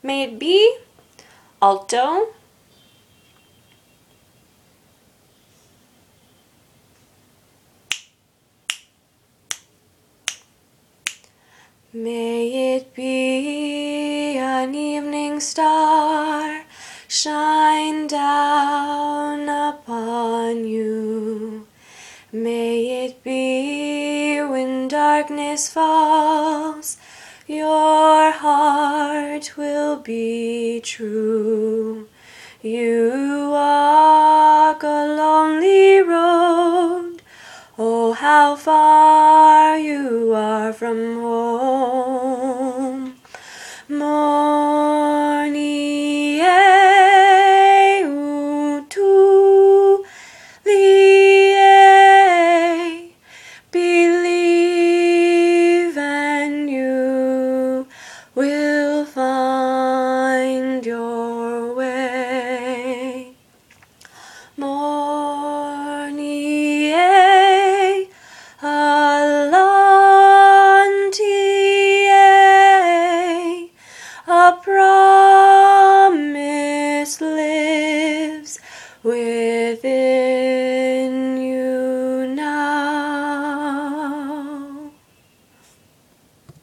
May it be alto, may it be an evening star shine down upon you. May it be when darkness falls, your heart will be true. You walk a lonely road, oh, how far you are from home. Morning, utu, lie, believe and you will find your way. Morning, alonti, a promise lives within.